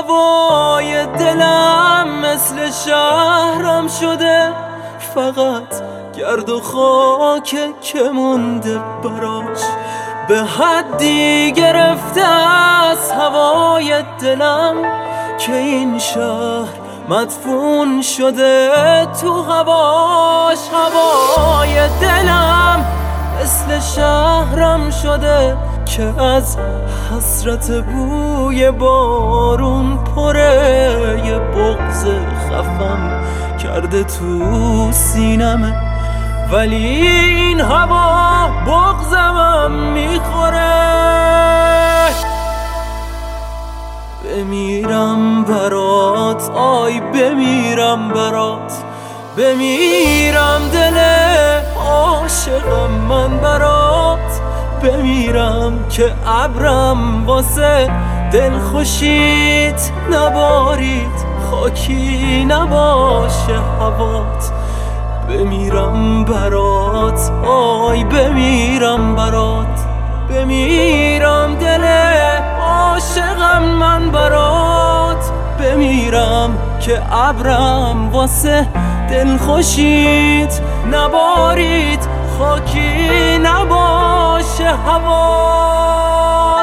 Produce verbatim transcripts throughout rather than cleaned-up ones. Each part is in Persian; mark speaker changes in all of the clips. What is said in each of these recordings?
Speaker 1: هوای دلم مثل شهرم شده، فقط گرد و خاک که مونده براش. به حدی گرفته از هوای دلم که این شهر مدفون شده تو هواش. هوای دلم مثل شهرم شده که از حسرت بوی بارون پره. یه بغض خفم کرده تو سینمه، ولی این هوا بغضمم میخوره. بمیرم برات، آی بمیرم برات، بمیرم دل عاشقم من برات. بمیرم که ابرم واسه دل خوشیت نبارید، خاکی نباشه هوات. بمیرم برات، آی بمیرم برات، بمیرم دل عاشقم من برات. بمیرم که ابرم واسه دل خوشیت نبارید، خاکی نباشه هوات.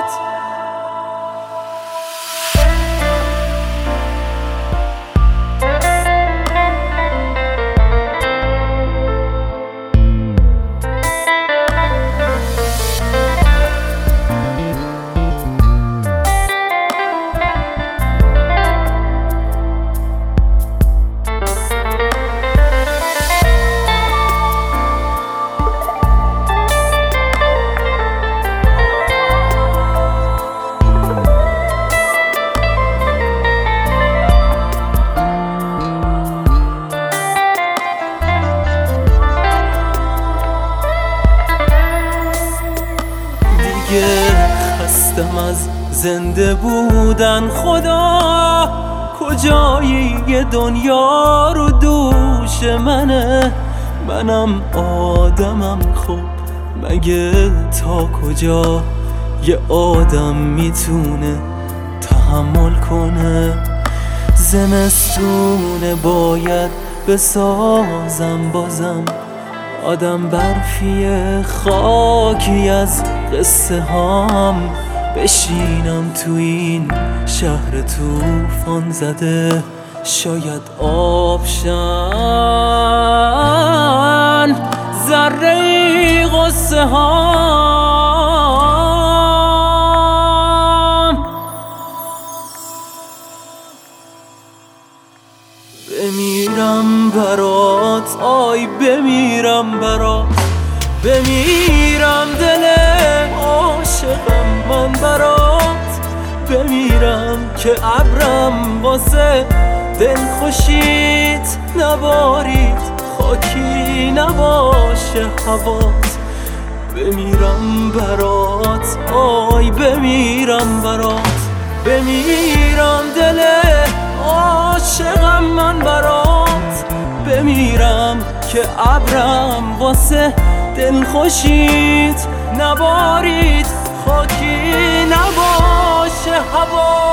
Speaker 1: خستم از زنده بودن، خدا کجایی یه دنیا رو دوش منه. منم آدمم، خب مگه تا کجا یه آدم میتونه تحمل کنه؟ زمستونه باید بسازم بازم، آدم برفیه خاکی از قصه هام. بشینم تو این شهر توفان زده، شاید آبشن ذره غصه هام. بمیرم برات، آی بمیرم برات، بمیرم دل عاشقم من برات. بمیرم که ابرم واسه دل خوشیت نبارید، خاکی نباشه هوات. بمیرم برات، آی بمیرم برات، بمیرم دل عاشقم من برات. بمیرم که ابرم واسه دل خوشیت نبارید، خاکی نباشه هوا.